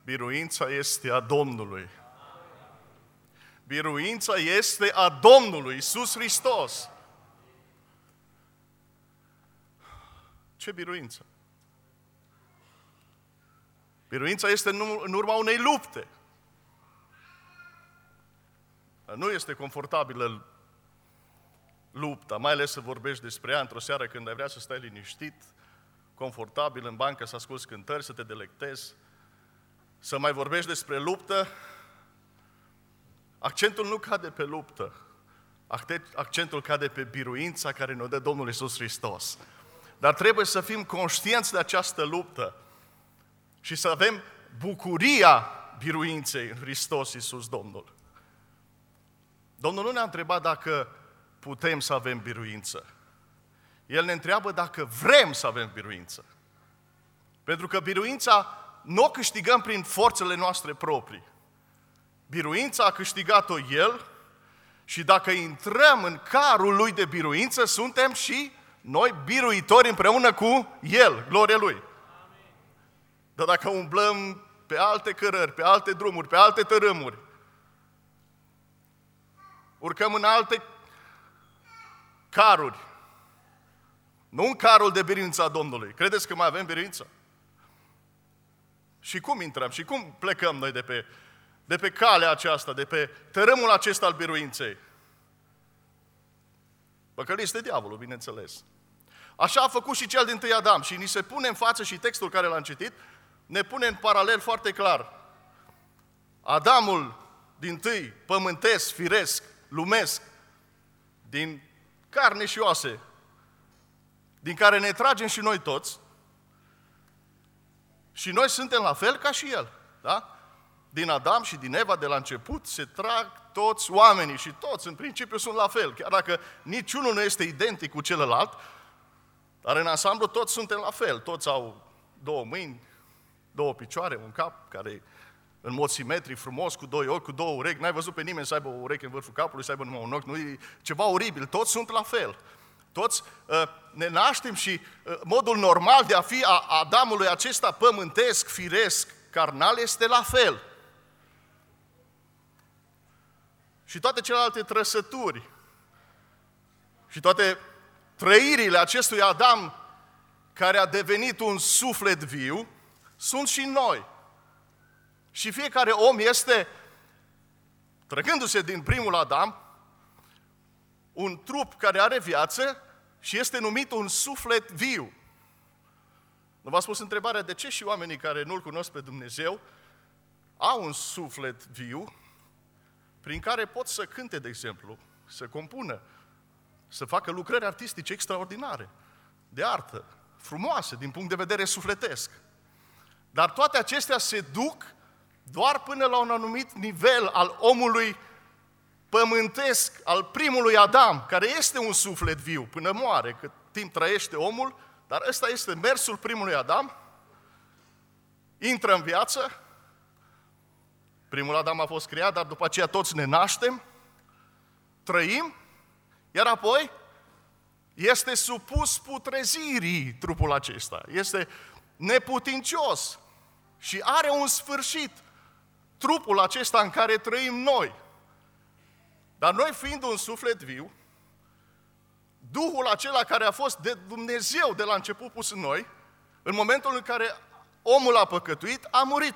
Biruința este a Domnului. Biruința este a Domnului Iisus Hristos. Ce biruință? Biruința este în urma unei lupte. Nu este confortabilă lupta, mai ales să vorbești despre ea într-o seară când ai vrea să stai liniștit, confortabil în bancă, să asculți cântări, să te delectezi, să mai vorbești despre luptă. Accentul nu cade pe luptă, accentul cade pe biruința care ne-o dă Domnul Iisus Hristos. Dar trebuie să fim conștienți de această luptă și să avem bucuria biruinței în Hristos Iisus Domnul. Domnul nu ne-a întrebat dacă putem să avem biruință. El ne întreabă dacă vrem să avem biruință. Pentru că biruința nu o câștigăm prin forțele noastre proprii. Biruința a câștigat-o El și dacă intrăm în carul Lui de biruință, suntem și noi biruitori împreună cu El. Glorie Lui! Dar dacă umblăm pe alte cărări, pe alte drumuri, pe alte tărâmuri, urcăm în alte caruri, nu în carul de biruință a Domnului. Credeți că mai avem biruință? Și cum intrăm? Și cum plecăm noi de pe calea aceasta, de pe tărâmul acesta al biruinței? Păcălit este diavolul, bineînțeles. Așa a făcut și cel dintâi Adam și ni se pune în față și textul care l-am citit ne pune în paralel foarte clar. Adamul dintâi, pământesc, firesc, lumesc, din carne și oase, din care ne tragem și noi toți, și noi suntem la fel ca și el. Da? Din Adam și din Eva, de la început, se trag toți oamenii și toți, în principiu, sunt la fel. Chiar dacă niciunul nu este identic cu celălalt, dar în ansamblu toți suntem la fel. Toți au două mâini, două picioare, un cap care în mod simetric, frumos, cu doi ochi, cu două urechi. N-ai văzut pe nimeni să aibă o ureche în vârful capului, să aibă numai un ochi. Nu e ceva oribil. Toți sunt la fel. Toți ne naștem și modul normal de a fi a Adamului acesta pământesc, firesc, carnal, este la fel. Și toate celelalte trăsături și toate trăirile acestui Adam care a devenit un suflet viu, sunt și noi. Și fiecare om este, trăgându-se din primul Adam, un trup care are viață și este numit un suflet viu. Nu v-am spus întrebarea de ce și oamenii care nu-L cunosc pe Dumnezeu au un suflet viu prin care pot să cânte, de exemplu, să compună, să facă lucrări artistice extraordinare, de artă, frumoase din punct de vedere sufletesc. Dar toate acestea se duc doar până la un anumit nivel al omului pământesc, al primului Adam, care este un suflet viu până moare, cât timp trăiește omul, dar ăsta este mersul primului Adam, intră în viață, primul Adam a fost creat, dar după aceea toți ne naștem, trăim, iar apoi este supus putrezirii trupul acesta, este neputincios și are un sfârșit trupul acesta în care trăim noi. Dar noi fiind un suflet viu, Duhul acela care a fost de Dumnezeu de la început pus în noi, în momentul în care omul a păcătuit, a murit.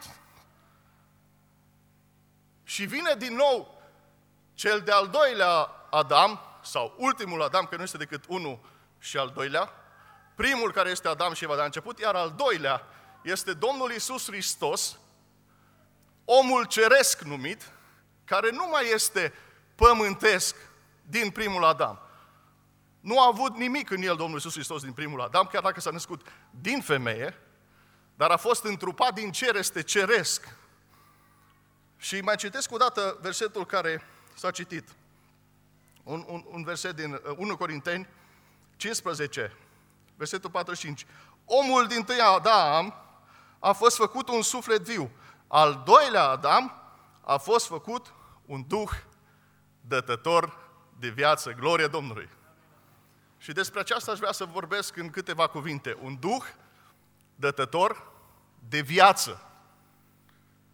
Și vine din nou cel de-al doilea Adam, sau ultimul Adam, că nu este decât unul și al doilea, primul care este Adam și Eva de la început, iar al doilea este Domnul Iisus Hristos, omul ceresc numit, care nu mai este pământesc din primul Adam. Nu a avut nimic în el Domnul Iisus Hristos din primul Adam, chiar dacă s-a născut din femeie, dar a fost întrupat din cer, este ceresc. Și mai citesc o dată versetul care s-a citit. Un verset din 1 Corinteni 15, versetul 45. Omul dintâi Adam a fost făcut un suflet viu. Al doilea Adam a fost făcut un duh dătător de viață. Glorie Domnului! Și despre aceasta aș vrea să vorbesc în câteva cuvinte. Un duh dătător de viață.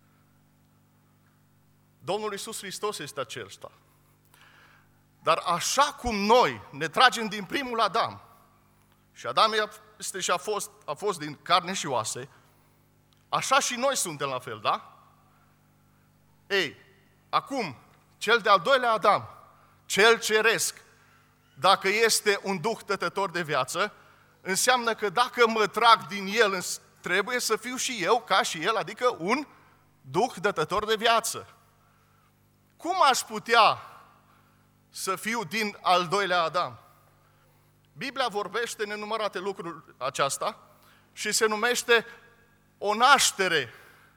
Domnul Iisus Hristos este acesta. Dar așa cum noi ne tragem din primul Adam, și Adam este și a fost din carne și oase, așa și noi suntem la fel, da? Ei, acum, cel de-al doilea Adam, cel ceresc, dacă este un duh dătător de viață, înseamnă că dacă mă trag din el, trebuie să fiu și eu ca și el, adică un duh dătător de viață. Cum aș putea să fiu din al doilea Adam? Biblia vorbește nenumărate lucruri aceasta și se numește o naștere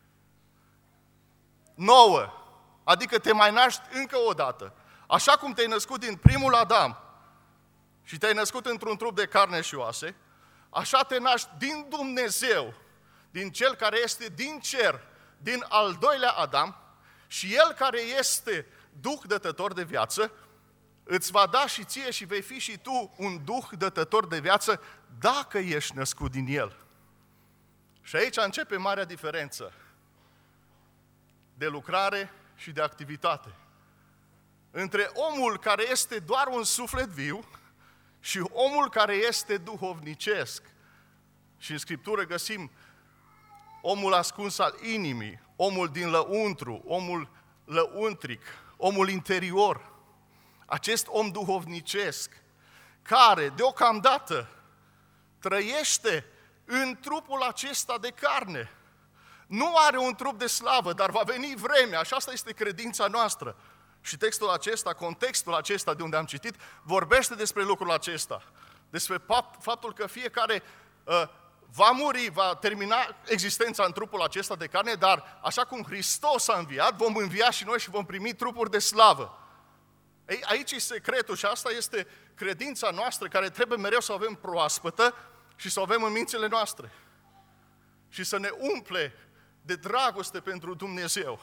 nouă, adică te mai naști încă o dată. Așa cum te-ai născut din primul Adam și te-ai născut într-un trup de carne și oase, așa te naști din Dumnezeu, din Cel care este din cer, din al doilea Adam, și El care este Duh dătător de viață, îți va da și ție și vei fi și tu un Duh dătător de viață dacă ești născut din El. Și aici începe marea diferență de lucrare și de activitate între omul care este doar un suflet viu și omul care este duhovnicesc. Și în Scriptură găsim omul ascuns al inimii, omul din lăuntru, omul lăuntric, omul interior. Acest om duhovnicesc, care deocamdată trăiește în trupul acesta de carne. Nu are un trup de slavă, dar va veni vremea, și asta este credința noastră. Și textul acesta, contextul acesta de unde am citit, vorbește despre lucrul acesta. Despre faptul că fiecare va muri, va termina existența în trupul acesta de carne, dar așa cum Hristos a înviat, vom învia și noi și vom primi trupuri de slavă. Ei, aici e secretul și asta este credința noastră, care trebuie mereu să o avem proaspătă și să o avem în mințile noastre. Și să ne umple de dragoste pentru Dumnezeu.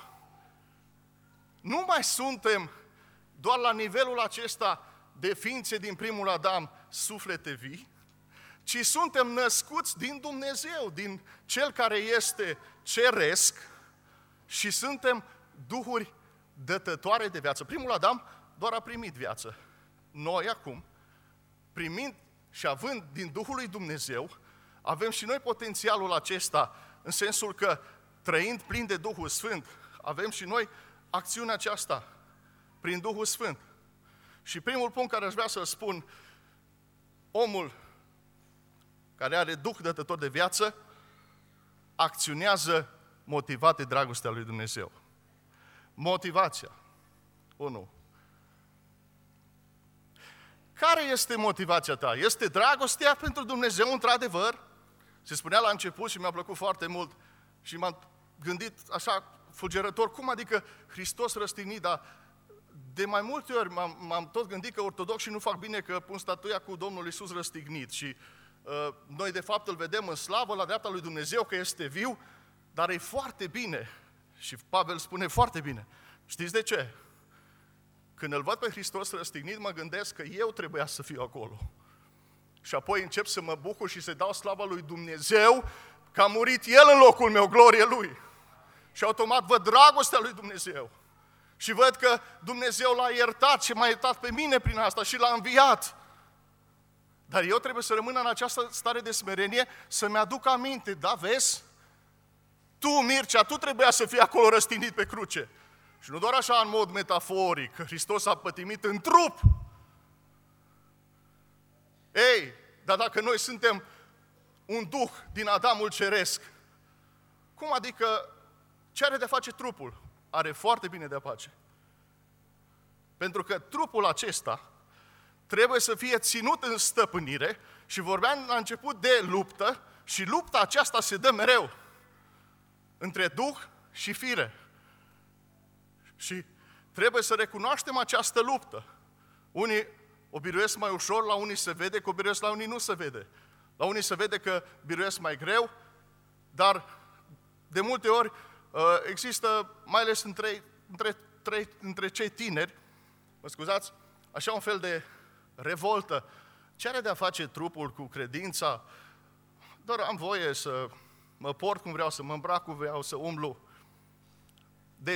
Nu mai suntem doar la nivelul acesta de ființe din primul Adam, suflete vii, ci suntem născuți din Dumnezeu, din Cel care este ceresc și suntem duhuri dătătoare de viață. Primul Adam doar a primit viață. Noi acum, primind și având din Duhul lui Dumnezeu, avem și noi potențialul acesta, în sensul că, trăind plin de Duhul Sfânt, avem și noi acțiunea aceasta, prin Duhul Sfânt. Și primul punct care aș vrea să-l spun, omul care are Duh dătător de viață, acționează motivat de dragostea lui Dumnezeu. Motivația. 1. Care este motivația ta? Este dragostea pentru Dumnezeu, într-adevăr? Se spunea la început și mi-a plăcut foarte mult și m-am gândit așa fulgerător, cum adică Hristos răstignit, dar de mai multe ori m-am tot gândit că ortodoxii nu fac bine că pun statuia cu Domnul Iisus răstignit și noi de fapt îl vedem în slavă la dreapta lui Dumnezeu că este viu, dar e foarte bine și Pavel spune foarte bine. Știți de ce? Când îl văd pe Hristos răstignit, mă gândesc că eu trebuia să fiu acolo. Și apoi încep să mă bucur și să dau slava lui Dumnezeu că a murit El în locul meu, glorie Lui. Și automat văd dragostea lui Dumnezeu. Și văd că Dumnezeu l-a iertat și m-a iertat pe mine prin asta și l-a înviat. Dar eu trebuie să rămân în această stare de smerenie, să-mi aduc aminte, da, vezi? Tu, Mircea, tu trebuia să fii acolo răstignit pe cruce. Și nu doar așa în mod metaforic, că Hristos a pătimit în trup. Ei, dar dacă noi suntem un duh din Adamul ceresc, cum adică ce are de face trupul? Are foarte bine de a face. Pentru că trupul acesta trebuie să fie ținut în stăpânire și vorbeam la început de luptă și lupta aceasta se dă mereu între duh și fire. Și trebuie să recunoaștem această luptă. Unii o biruiesc mai ușor, la unii se vede că o biruiesc, la unii nu se vede. La unii se vede că biruiesc mai greu, dar de multe ori există, mai ales între cei tineri, mă scuzați, așa un fel de revoltă. Ce are de-a face trupul cu credința? Doar am voie să mă port cum vreau, să mă îmbrac cum vreau, să umblu. Deci,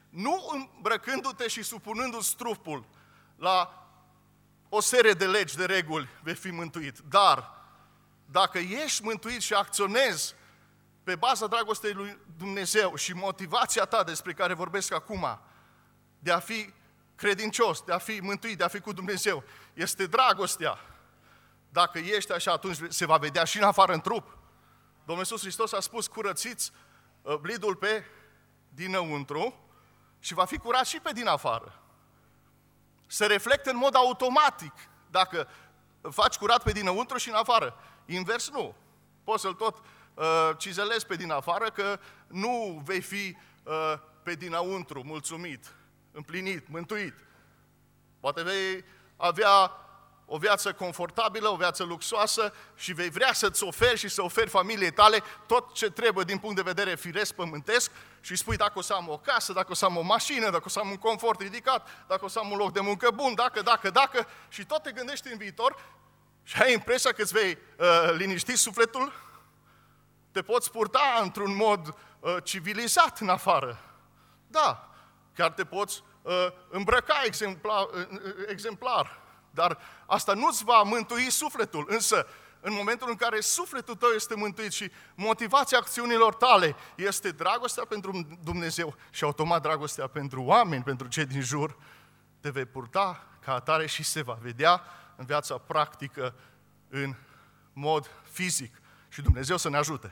nu îmbrăcându-te și supunându-ți trupul la o serie de legi, de reguli, vei fi mântuit. Dar dacă ești mântuit și acționezi pe baza dragostei lui Dumnezeu și motivația ta despre care vorbesc acum, de a fi credincios, de a fi mântuit, de a fi cu Dumnezeu, este dragostea. Dacă ești așa, atunci se va vedea și în afară, în trup. Domnul Iisus Hristos a spus, curățiți blidul pe dinăuntru și va fi curat și pe din afară. Se reflectă în mod automatic dacă faci curat pe dinăuntru și în afară. Invers nu. Poți să-l tot cizelezi pe din afară, că nu vei fi pe dinăuntru mulțumit, împlinit, mântuit. Poate vei avea o viață confortabilă, o viață luxoasă și vei vrea să-ți oferi și să oferi familiei tale tot ce trebuie din punct de vedere firesc pământesc și spui dacă o să am o casă, dacă o să am o mașină, dacă o să am un confort ridicat, dacă o să am un loc de muncă bun, dacă și tot te gândești în viitor și ai impresia că îți vei liniști sufletul, te poți purta într-un mod civilizat în afară. Da, chiar te poți îmbrăca exemplar. Dar asta nu-ți va mântui sufletul. Însă, în momentul în care sufletul tău este mântuit și motivația acțiunilor tale este dragostea pentru Dumnezeu și automat dragostea pentru oameni, pentru cei din jur, te vei purta ca atare și se va vedea în viața practică, în mod fizic. Și Dumnezeu să ne ajute.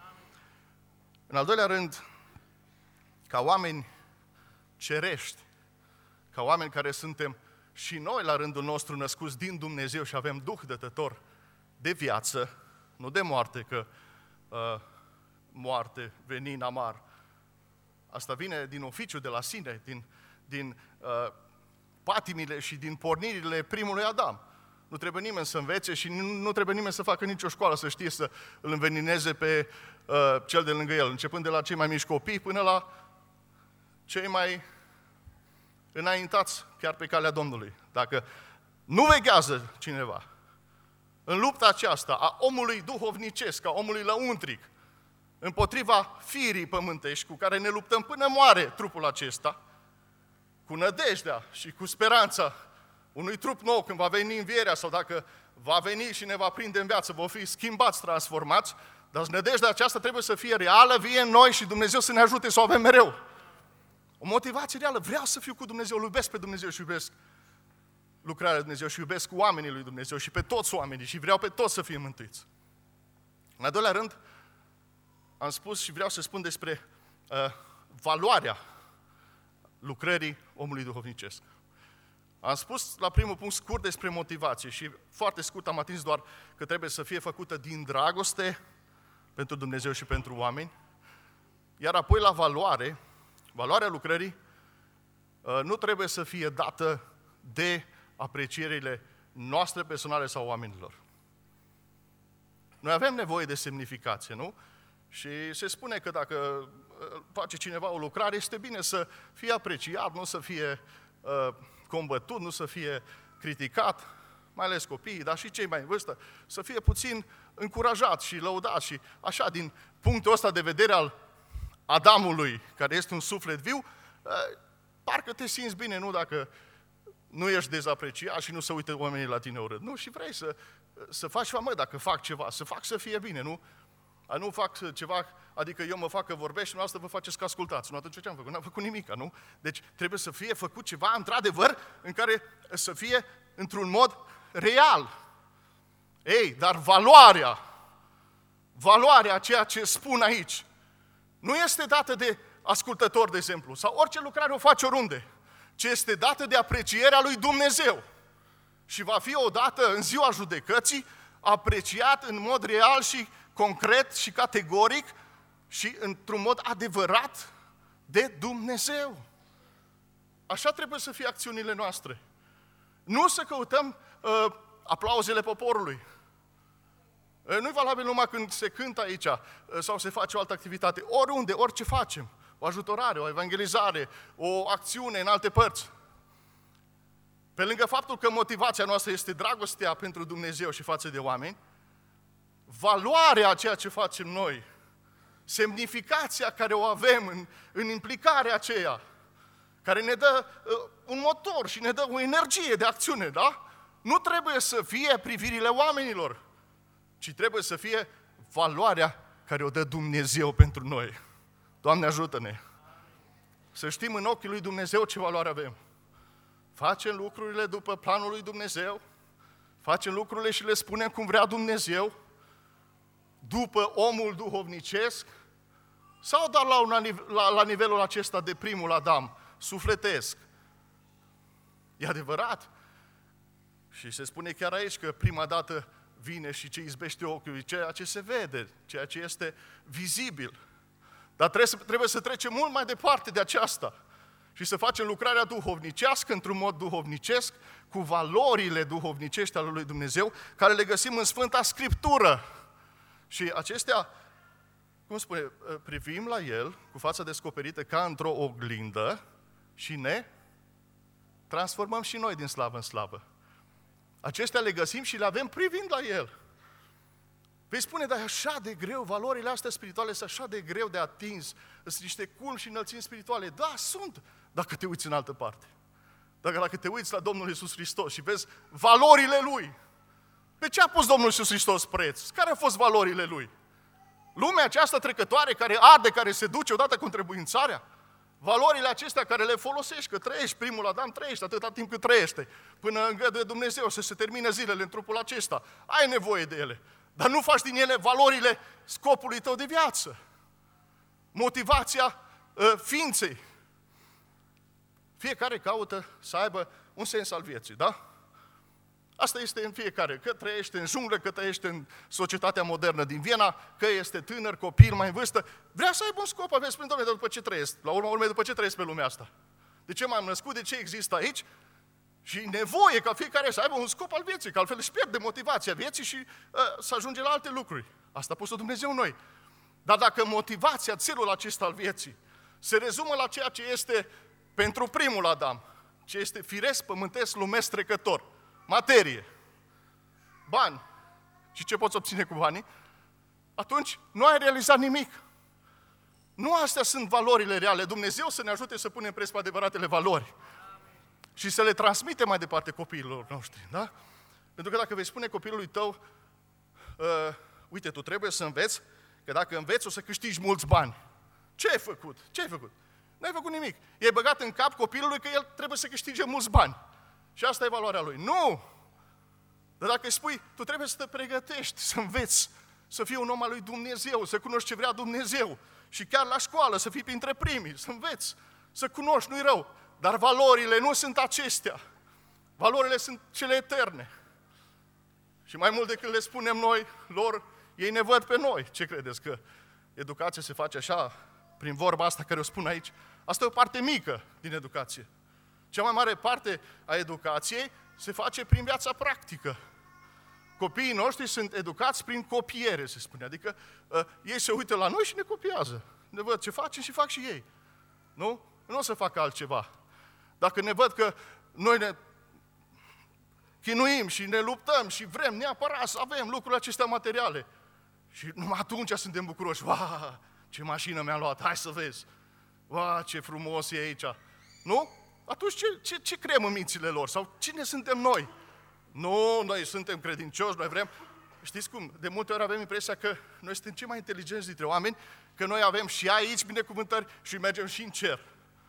În al doilea rând, ca oameni cerești, ca oameni care suntem și noi, la rândul nostru, născuți din Dumnezeu și avem Duh dătător de viață, nu de moarte, că moarte, venin amar. Asta vine din oficiu de la sine, din patimile și din pornirile primului Adam. Nu trebuie nimeni să învețe și nu trebuie nimeni să facă nicio școală să știe să îl învenineze pe cel de lângă el, începând de la cei mai mici copii până la cei mai înaintați chiar pe calea Domnului. Dacă nu veghează cineva în lupta aceasta a omului duhovnicesc, a omului lăuntric, împotriva firii pământești cu care ne luptăm până moare trupul acesta, cu nădejdea și cu speranța unui trup nou când va veni învierea sau dacă va veni și ne va prinde în viață, vom fi schimbați, transformați, dar nădejdea aceasta trebuie să fie reală, vie în noi și Dumnezeu să ne ajute să o avem mereu. O motivație reală. Vreau să fiu cu Dumnezeu, îl iubesc pe Dumnezeu și iubesc lucrarea lui Dumnezeu și iubesc oamenii lui Dumnezeu și pe toți oamenii și vreau pe toți să fie mântuiți. În al doilea rând, am spus și vreau să spun despre valoarea lucrării omului duhovnicesc. Am spus la primul punct scurt despre motivație și foarte scurt am atins doar că trebuie să fie făcută din dragoste pentru Dumnezeu și pentru oameni, iar apoi la valoare, valoarea lucrării nu trebuie să fie dată de aprecierile noastre personale sau oamenilor. Noi avem nevoie de semnificație, nu? Și se spune că dacă face cineva o lucrare, este bine să fie apreciat, nu să fie combătut, nu să fie criticat, mai ales copiii, dar și cei mai în vârstă, să fie puțin încurajat și lăudat și așa, din punctul ăsta de vedere al Adamului, care este un suflet viu, parcă te simți bine, nu dacă nu ești dezapreciat și nu se uită oamenii la tine urât. Nu, și vrei să faci, dacă fac ceva, să fac să fie bine, nu? Nu fac ceva, adică eu mă fac că vorbesc și noastră vă faceți că ascultați. Nu, atunci ce am făcut? N-am făcut nimic, nu? Deci trebuie să fie făcut ceva, într-adevăr, în care să fie într-un mod real. Ei, dar valoarea a ceea ce spun aici, nu este dată de ascultător, de exemplu, sau orice lucrare o faci oriunde, ci este dată de aprecierea lui Dumnezeu. Și va fi odată în ziua judecății apreciat în mod real și concret și categoric și într-un mod adevărat de Dumnezeu. Așa trebuie să fie acțiunile noastre. Nu să căutăm aplauzele poporului. Nu e valabil numai când se cântă aici sau se face o altă activitate. Oriunde, orice facem. O ajutorare, o evangelizare, o acțiune în alte părți. Pe lângă faptul că motivația noastră este dragostea pentru Dumnezeu și față de oameni, valoarea a ceea ce facem noi, semnificația care o avem în implicarea aceea, care ne dă un motor și ne dă o energie de acțiune, da? Nu trebuie să fie privirile oamenilor, ci trebuie să fie valoarea care o dă Dumnezeu pentru noi. Doamne, ajută-ne! Să știm în ochii lui Dumnezeu ce valoare avem. Facem lucrurile după planul lui Dumnezeu, facem lucrurile și le spunem cum vrea Dumnezeu, după omul duhovnicesc, sau doar la nivelul acesta de primul Adam, sufletesc. E adevărat? Și se spune chiar aici că prima dată vine și ce izbește ochiul, ceea ce se vede, ceea ce este vizibil. Dar trebuie să trecem mult mai departe de aceasta și să facem lucrarea duhovnicească într-un mod duhovnicesc, cu valorile duhovnicești ale lui Dumnezeu, care le găsim în Sfânta Scriptură. Și acestea, cum spune, privim la El cu fața descoperită ca într-o oglindă și ne transformăm și noi din slavă în slavă. Acestea le găsim și le avem privind la El. Vei spune, dar e așa de greu, valorile astea spirituale sunt așa de greu de atins, sunt niște culmi și înălțimi spirituale. Da, sunt, dacă te uiți în altă parte. Dacă te uiți la Domnul Iisus Hristos și vezi valorile Lui. Pe ce a pus Domnul Iisus Hristos preț? Care au fost valorile Lui? Lumea aceasta trecătoare, care arde, care se duce odată cu întrebuințarea? Valorile acestea care le folosești, că trăiești, primul Adam trăiește atâta timp cât trăiește, până îngăduie Dumnezeu să se termine zilele în trupul acesta. Ai nevoie de ele, dar nu faci din ele valorile scopului tău de viață. Motivația ființei. Fiecare caută să aibă un sens al vieții, da? Asta este în fiecare, că trăiește în junglă, că trăiește în societatea modernă din Viena, că este tânăr, copil, mai în vârstă. Vrea să aibă un scop, aveți spune, Doamne, după ce trăiesc? La urma urmei, după ce trăiesc pe lumea asta? De ce m-am născut? De ce există aici? Și nevoie ca fiecare să aibă un scop al vieții, că altfel își pierde motivația vieții și să ajunge la alte lucruri. Asta a pus-o Dumnezeu în noi. Dar dacă motivația, țelul acesta al vieții, se rezumă la ceea ce este pentru primul Adam, ce este firesc, pământesc, lumesc, trecător, materie, bani și ce poți obține cu banii, atunci nu ai realizat nimic. Nu astea sunt valorile reale. Dumnezeu să ne ajute să punem preț pe adevăratele valori și să le transmitem mai departe copiilor noștri, da? Pentru că dacă vei spune copilului tău, uite, tu trebuie să înveți, că dacă înveți o să câștigi mulți bani. Ce ai făcut? Ce ai făcut? N-ai făcut nimic. E băgat în cap copilului că el trebuie să câștige mulți bani. Și asta e valoarea lui. Nu! Dar dacă îi spui, tu trebuie să te pregătești, să înveți, să fii un om al lui Dumnezeu, să cunoști ce vrea Dumnezeu. Și chiar la școală, să fii printre primii, să înveți, să cunoști, nu-i rău. Dar valorile nu sunt acestea. Valorile sunt cele eterne. Și mai mult decât le spunem noi lor, ei ne văd pe noi. Ce credeți? Că educația se face așa, prin vorba asta care o spun aici? Asta e o parte mică din educație. Cea mai mare parte a educației se face prin viața practică. Copiii noștri sunt educați prin copiere, se spune. Adică ei se uită la noi și ne copiază. Ne văd ce facem și fac și ei. Nu? Nu o să facă altceva. Dacă ne văd că noi ne chinuim și ne luptăm și vrem neapărat să avem lucrurile acestea materiale, și numai atunci suntem bucuroși. Wow, ce mașină mi-a luat, hai să vezi. Wow, ce frumos e aici. Nu? Atunci ce creăm în mințile lor? Sau cine suntem noi? Nu, noi suntem credincioși, noi vrem... Știți cum? De multe ori avem impresia că noi suntem cei mai inteligenți dintre oameni, că noi avem și aici binecuvântări și mergem și în cer.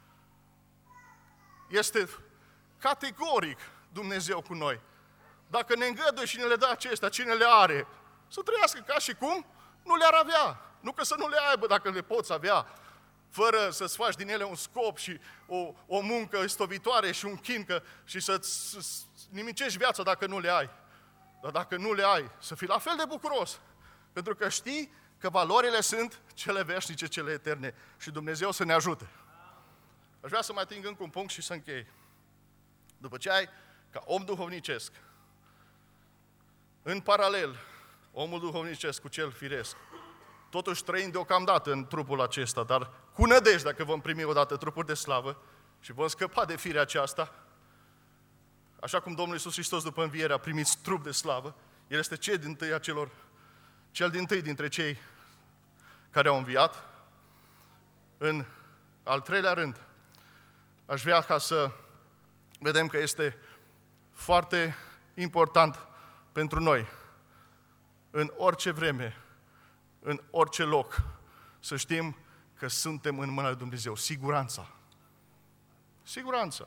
Este categoric Dumnezeu cu noi. Dacă ne îngăduie și ne le dă acestea, cine le are? Să trăiască ca și cum nu le-ar avea. Nu că să nu le aibă dacă le poți avea, fără să-ți faci din ele un scop și o muncă istovitoare și un chin și să-ți nimicești viața dacă nu le ai. Dar dacă nu le ai, să fii la fel de bucuros. Pentru că știi că valorile sunt cele veșnice, cele eterne. Și Dumnezeu să ne ajute. Aș vrea să mai ating încă un punct și să închei. După ce ai, ca om duhovnicesc, în paralel, omul duhovnicesc cu cel firesc, totuși trăind deocamdată în trupul acesta, dar cu nădejde dacă vom primi odată trupuri de slavă și vom scăpa de firea aceasta, așa cum Domnul Iisus Hristos după înviere a primit trup de slavă, El este cel dintâi dintre cei care au înviat. În al treilea rând, aș vrea ca să vedem că este foarte important pentru noi, în orice vreme, în orice loc, să știm că suntem în mâna lui Dumnezeu. Siguranța. Siguranța.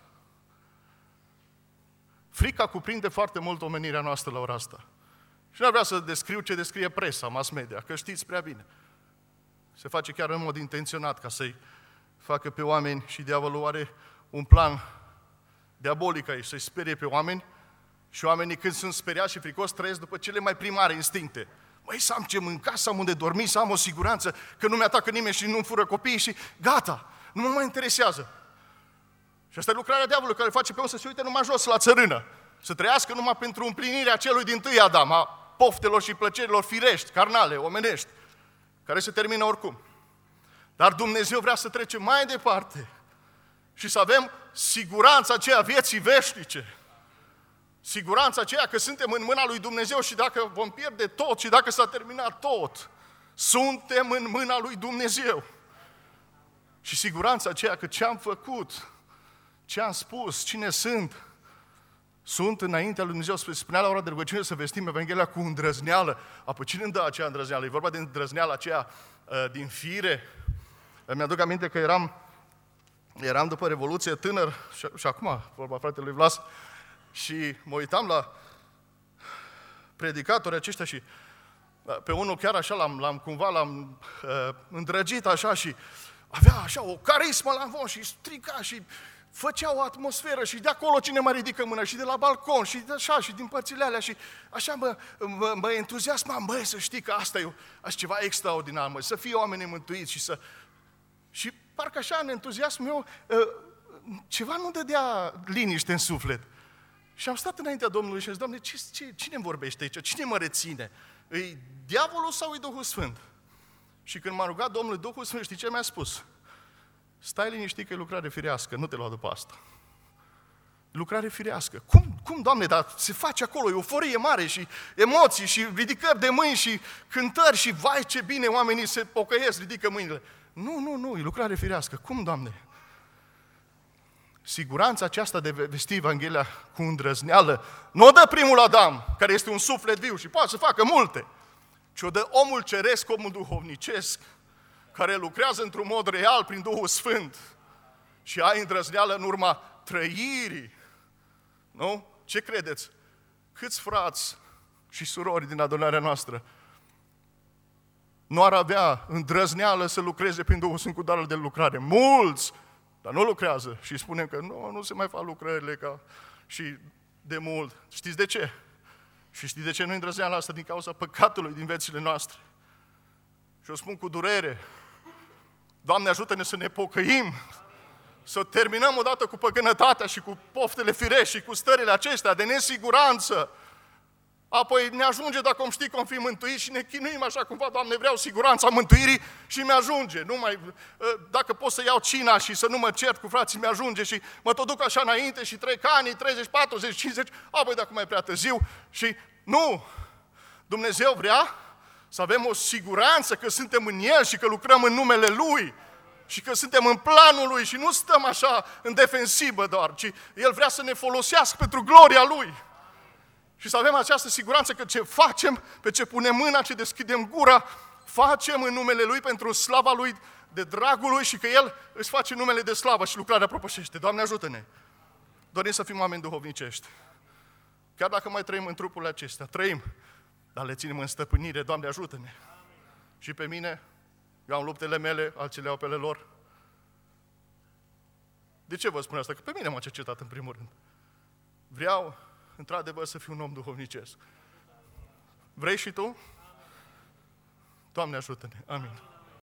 Frica cuprinde foarte mult omenirea noastră la ora asta. Și nu vreau să descriu ce descrie presa, mass media, că știți prea bine. Se face chiar în mod intenționat ca să-i facă pe oameni și diavolul are un plan diabolic aici, să-i sperie pe oameni și oamenii când sunt speriați și fricoși trăiesc după cele mai primare instincte. Măi, să am ce mânca, să am unde dormi, să am o siguranță, că nu mi-atacă nimeni și nu-mi fură copiii și gata, nu mă mai interesează. Și asta e lucrarea diavolului care face pe om să se uite numai jos la țărână, să trăiască numai pentru împlinirea celui dintâi Adam, a poftelor și plăcerilor firești, carnale, omenești, care se termină oricum. Dar Dumnezeu vrea să trecem mai departe și să avem siguranța aceea vieții veșnice. Siguranța aceea că suntem în mâna lui Dumnezeu și dacă vom pierde tot și dacă s-a terminat tot, suntem în mâna lui Dumnezeu. Și siguranța aceea că ce am făcut, ce am spus, cine sunt înaintea lui Dumnezeu. Spunea la ora de rugăciune să vestim Evanghelia cu îndrăzneală. Apoi cine îmi dă aceea îndrăzneală? E vorba de îndrăzneală aceea din fire. Mi-aduc aminte că eram după Revoluție tânăr și acum, vorba fratelui Vlas, și mă uitam la predicatorii aceștia și pe unul chiar așa l-am îndrăgit așa și avea așa o carismă la învon și strica și făcea o atmosferă și de acolo cine mai ridică mâna și de la balcon și de așa și din părțile alea și așa mă entuziasmam, băi, să știi că asta e ceva extraordinar, mă, să fie oamenii mântuiți și parcă așa în entuziasmul meu ceva nu dădea liniște în suflet. Și am stat înaintea Domnului și am zis, Doamne, cine îmi vorbește aici? Cine mă reține? E diavolul sau e Duhul Sfânt? Și când m-a rugat Domnul, Duhul Sfânt, știi ce mi-a spus? Stai liniștit că e lucrare firească, nu te lua după asta. Lucrare firească. Cum, Doamne, dar se face acolo euforie mare și emoții și ridicări de mâini și cântări și vai ce bine oamenii se pocăiesc, ridică mâinile. Nu, e lucrare firească. Cum, Doamne? Siguranța aceasta de vesti Evanghelia cu îndrăzneală nu o dă primul Adam, care este un suflet viu și poate să facă multe, ci o dă omul ceresc, omul duhovnicesc, care lucrează într-un mod real prin Duhul Sfânt și ai îndrăzneală în urma trăirii. Nu? Ce credeți? Câți frați și surori din adunarea noastră nu ar avea îndrăzneală să lucreze prin Duhul Sfânt cu darul de lucrare? Mulți! Dar nu lucrează și spunem că nu se mai fac lucrările ca și de mult. Știți de ce? Și știți de ce nu îndrăzneala asta? Din cauza păcatului din viețile noastre. Și o spun cu durere. Doamne, ajută-ne să ne pocăim, să terminăm odată cu păgânătatea și cu poftele firești și cu stările acestea de nesiguranță. Apoi ne ajunge dacă om știi că om fi mântuit și ne chinuim așa cumva, Doamne, vreau siguranța mântuirii și mi-ajunge. Dacă pot să iau cina și să nu mă cert cu frații, mi-ajunge și mă tot duc așa înainte și trec ani, 30, 40, 50, apoi dacă mai prea târziu și nu! Dumnezeu vrea să avem o siguranță că suntem în El și că lucrăm în numele Lui și că suntem în planul Lui și nu stăm așa în defensivă doar, ci El vrea să ne folosească pentru gloria Lui. Și să avem această siguranță că ce facem, pe ce punem mâna, ce deschidem gura, facem în numele Lui pentru slava Lui, de dragul Lui și că El își face numele de slavă și lucrarea propășește. Doamne, ajută-ne! Dorim să fim oameni duhovnicești. Chiar dacă mai trăim în trupurile acestea, trăim, dar le ținem în stăpânire. Doamne, ajută-ne! Și pe mine, eu am luptele mele, alții le au pe ale lor. De ce vă spun asta? Că pe mine m-a cercetat în primul rând. Vreau într-adevăr să fiu un om duhovnicesc. Vrei și tu? Doamne, ajută-ne! Amin.